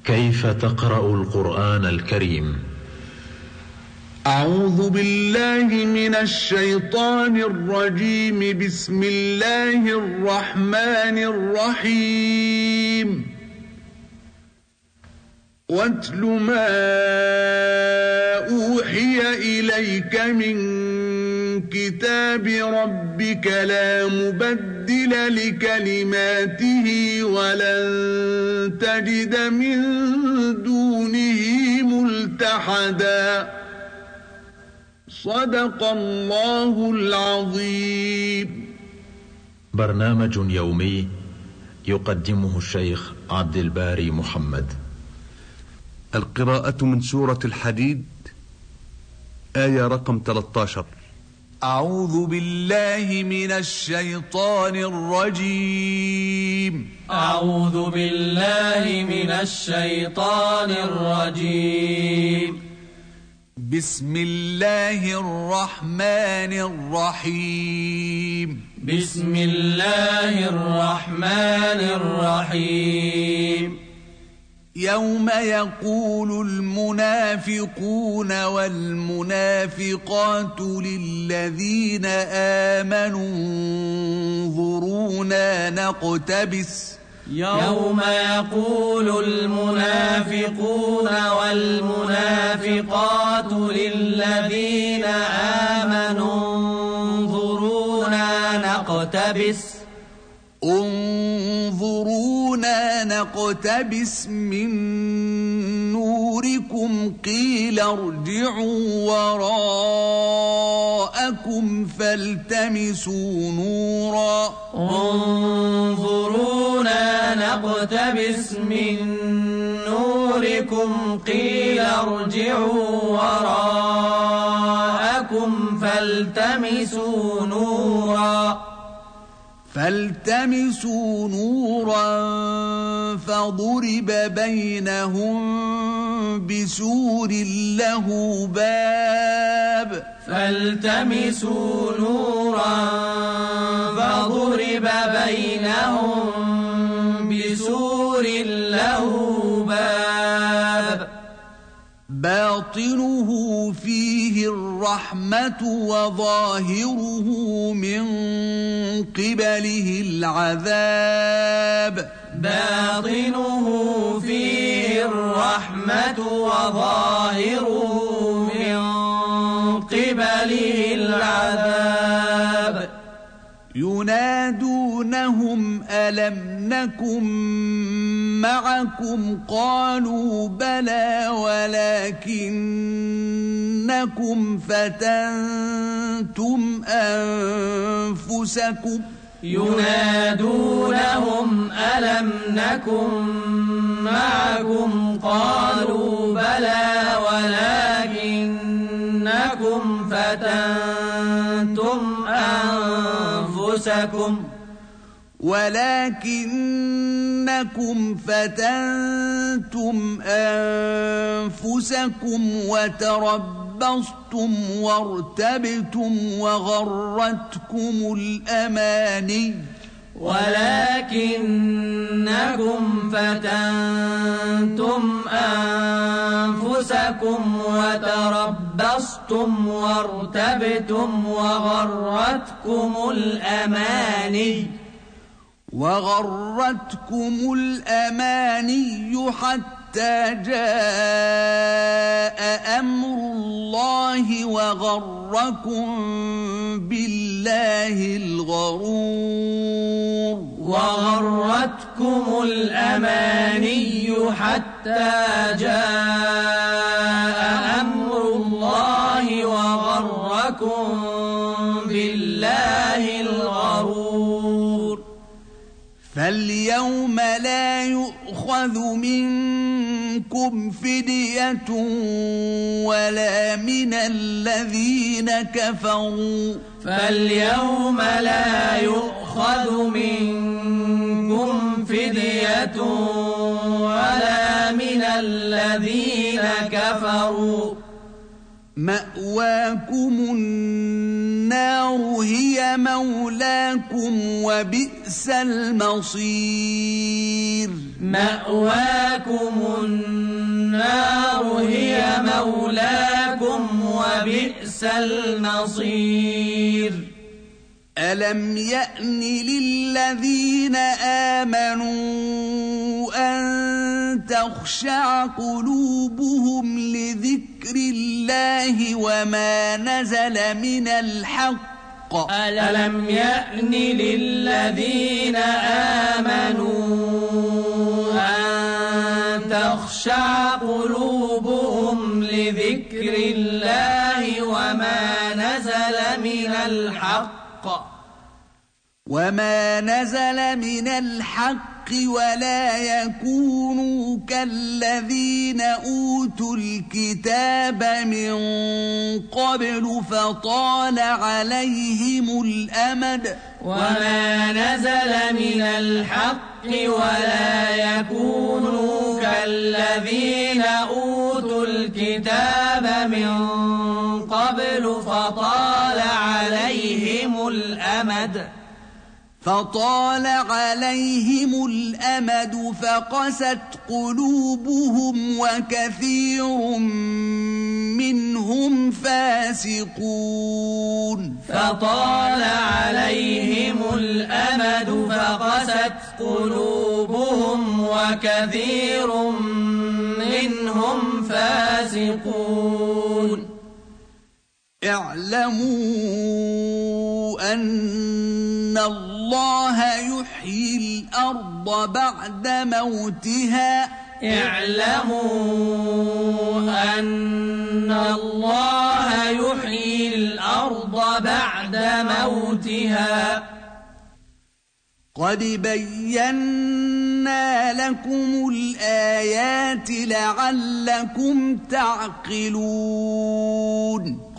كيف تقرأ القرآن الكريم؟ أعوذ بالله من الشيطان الرجيم. بسم الله الرحمن الرحيم. واتل ما أوحي إليك من كتاب ربك لا مبدل لكلماته ولن تجد من دونه ملتحدا. صدق الله العظيم. برنامج يومي يقدمه الشيخ عبد الباري محمد. القراءة من سورة الحديد، آية رقم 13. أعوذ بالله من الشيطان الرجيم. أعوذ بالله من الشيطان الرجيم. بسم الله الرحمن الرحيم. بسم الله الرحمن الرحيم. يوم يقول المنافقون والمنافقات للذين آمنوا انظرونا نقتبس. يوم يقول المنافقون والمنافقات للذين آمنوا انظرونا نقتبس. انظرونا نقتبس من نوركم قيل ارجعوا وراءكم فالتمسوا نورا. انظرونا نقتبس من نوركم قيل ارجعوا وراءكم فالتمسوا نورا فضرب بينهم بسور له باب. فالتمسوا نورا فضرب بينهم بسور له باب. باطنه فيه الرحمة وظاهره من قبله العذاب. باطنه فيه الرحمة وظاهره من قبله العذاب. ينادونهم ألم نكن معكم قالوا بلى ولكنكم فتنتم أنفسكم. ينادونهم ألم نكن معكم قالوا بلى ولكنكم فتنتم أنفسكم وتربصتم وارتبتم وغرتكم الأماني حتى جاء أمر الله وغركم بالله الغرور. وغرتكم الأماني حتى جاء أمر الله وغركم بالله الغرور. فاليوم لا يؤخذ منكم فدية ولا من الذين كفروا. فاليوم لا يؤخذ منكم فدية ولا من الذين كفروا. مأواكم النار هي مولاكم وبئس المصير. مأواكم النار هي مولاكم وبئس المصير ألم يأن للذين آمنوا أن تخشع قلوبهم لذكر الله وما نزل من الحق ألم يأن للذين آمنوا أن تخشع قلوبهم لذكر الله وما نزل من الحق ولا يكونوا كالذين أوتوا الكتاب من قبل فطال عليهم الأمد وما نزل من الحق ولا يكونوا كالذين أوتوا الكتاب من قبل فطال عليهم الأمد فقست قلوبهم وكثير منهم فاسقون فطال عليهم الأمد فقست قلوبهم وكثير منهم فاسقون اعلموا أن الله يحيي الأرض بعد موتها قد بينا لكم الآيات لعلكم تعقلون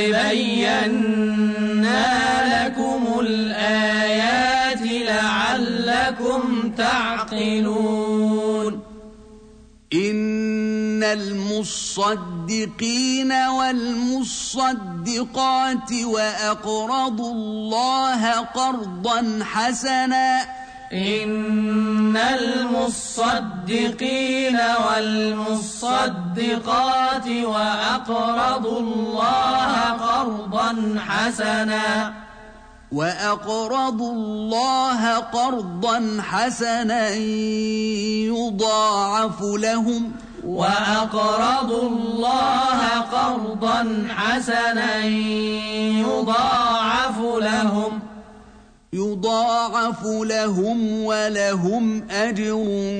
إن المصدقين والمصدقات وأقرضوا الله قرضا حسنا يضاعف لهم ولهم أجر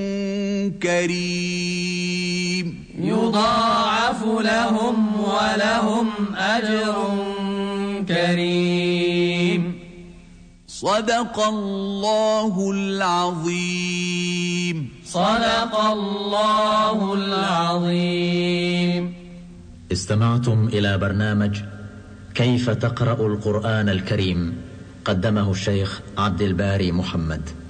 كريم صدق الله العظيم. استمعتم إلى برنامج كيف تقرأ القرآن الكريم، قدمه الشيخ عبد الباري محمد.